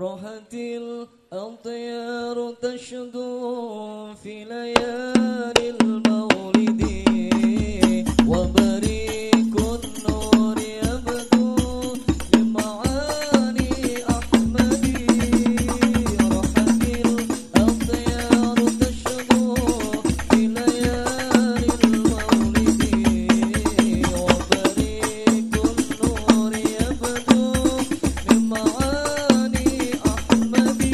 راحت الأطيار تشدو في ليالي المولد وبريق النور يبدو بمعاني أحمد راحت الأطيار تشدو في ليالي المولد وبريق النور يبدو بمعاني أحمد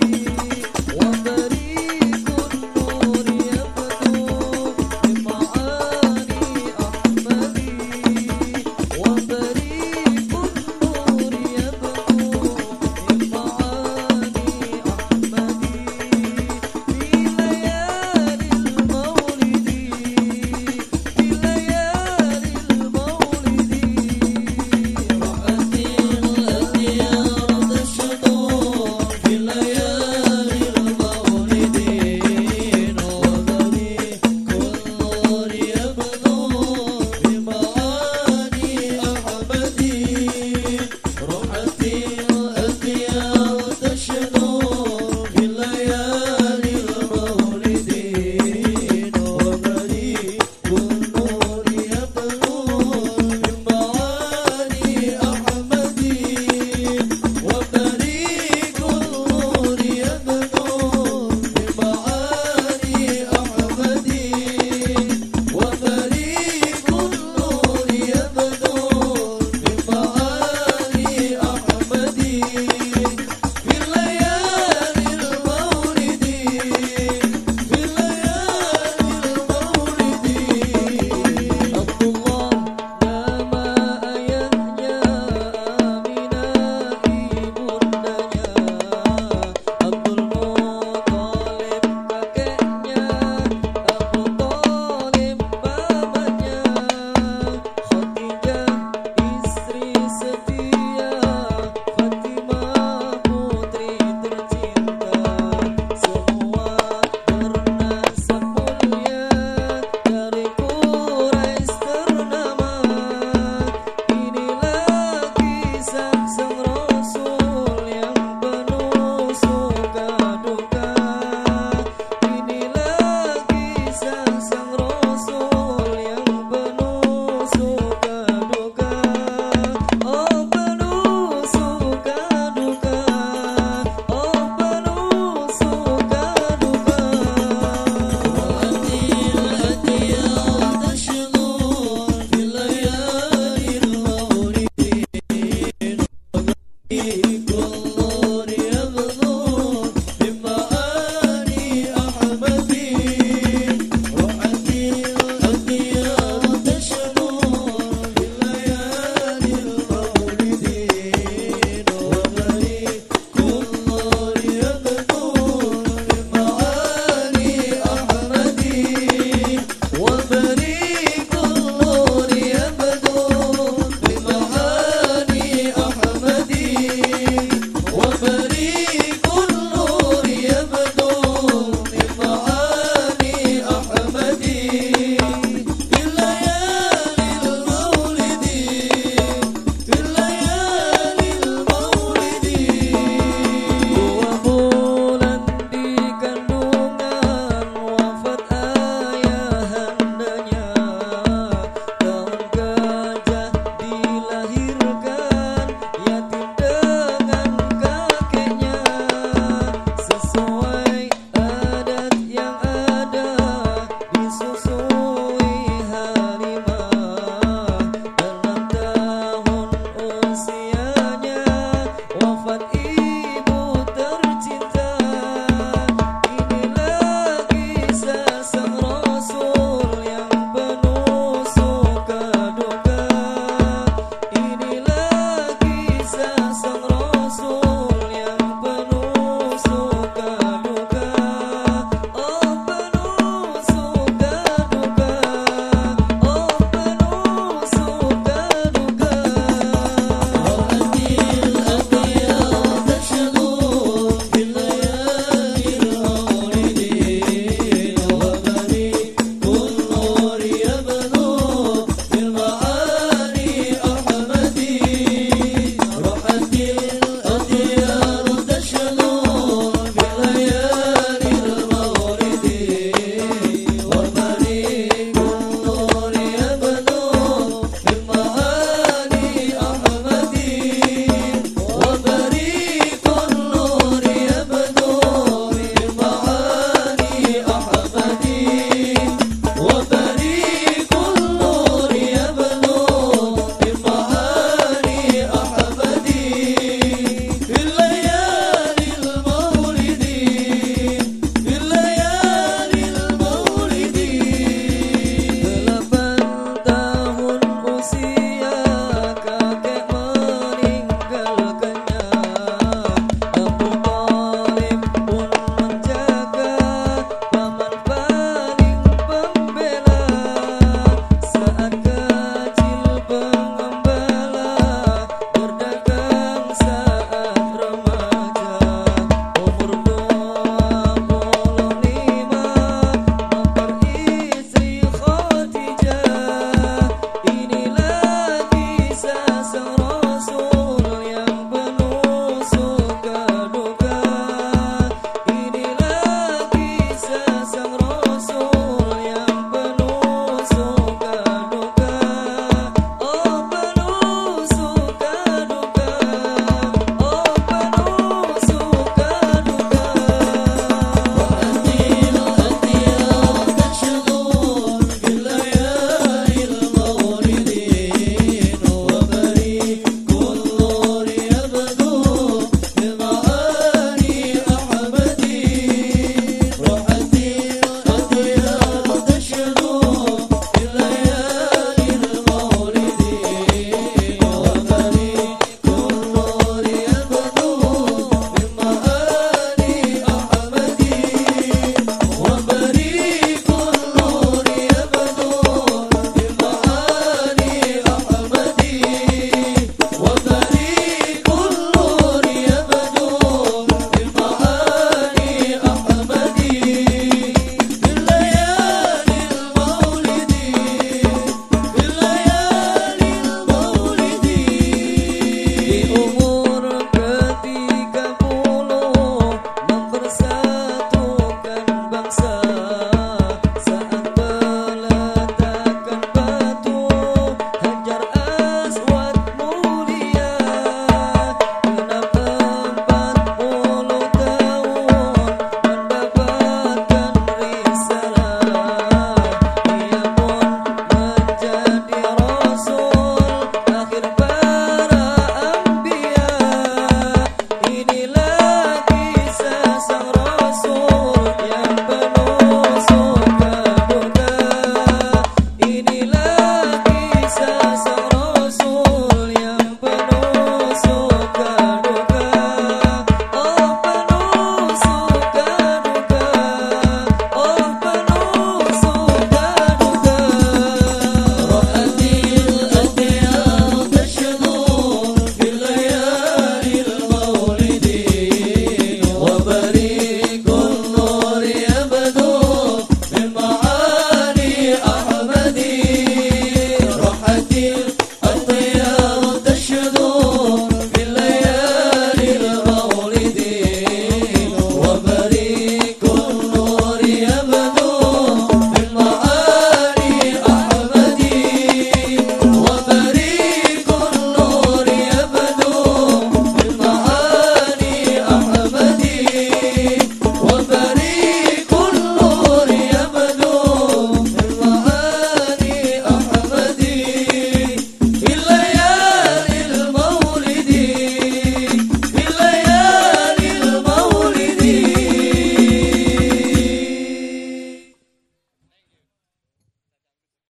وبريق النور يبدو بمعاني أحمد وبريق النور يبدو بمعاني أحمد في ليالي المولد في ليالي المولد رأت الأديار تشدو في ليالي المولد وبريق النور يبدو بمعاني أحمد رحت الأديار تشدو في ليالي المولد وبريق النور يبدو بمعاني أحمد وبريق النور يبدو بمعاني أحمد وبريق النور يبدو بمعاني أحمد في ليالي المولد في ليالي المولد عبد الله نام ayahnya Aminah ibundanya Abdul Muthalib kakeknya Abu Thalib pamannya Khadijah istri setia Fatimah putri tercinta semua bernasab mulia dari Quraisy ternama inilah kisah sang Rasul yang penuh suka duka inilah kisah sang Rasul yang penuh suka duka oh penuh suka duka oh penuh suka duka الأديار تشدو في ليالي المولد